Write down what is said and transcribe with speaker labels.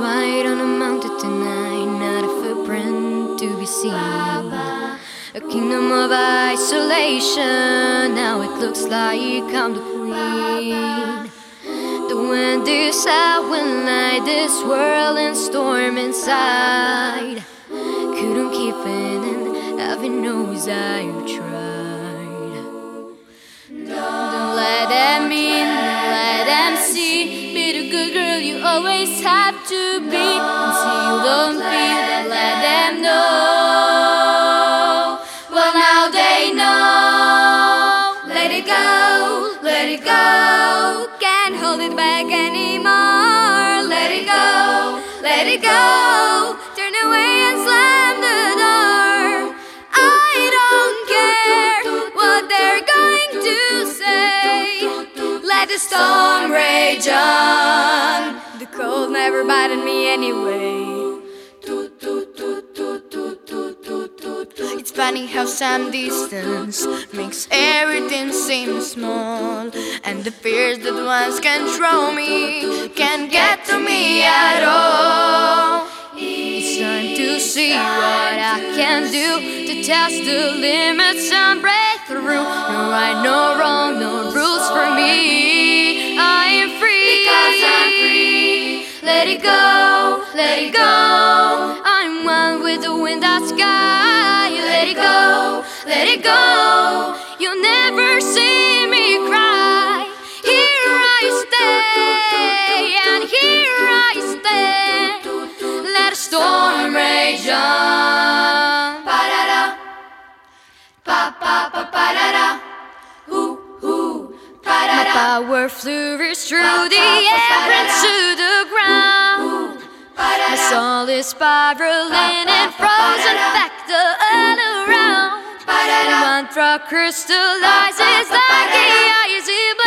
Speaker 1: white on a mountain tonight, not a footprint to be seen. A kingdom of isolation, now it looks like I'm the queen. The wind is out when light this whirling storm inside. Couldn't keep it in, heaven knows I tried. Don't let them in, don't let them see. Be the good girl you always have to be. And see you don't feel, don't let them know. Well now they know. Let it go, let it go. Can't hold it back anymore. Let it go, let it go. Turn away and slam the door. I don't care what they're going to say. Let the storm rage on. The cold never bothered me anyway. It's funny how some distance makes everything seem small, and the fears that once control me can't get to me at all. It's time to see what I can do, to test the limits and break through. No right, no wrong, no rules for me. I am free because I'm free. Let it go, let it go. I'm one with the wind and sky. Let it go, let it go. You'll never see me cry. Here I stay, and here I stand. Let a storm rage on. Pa-da-da, pa-pa-pa-pa-da-da. Ooh, pa-da-da. My power flourishes through the air and to the ground. My soul is spiraling in frozen factor all around. One drop crystallizes like the icy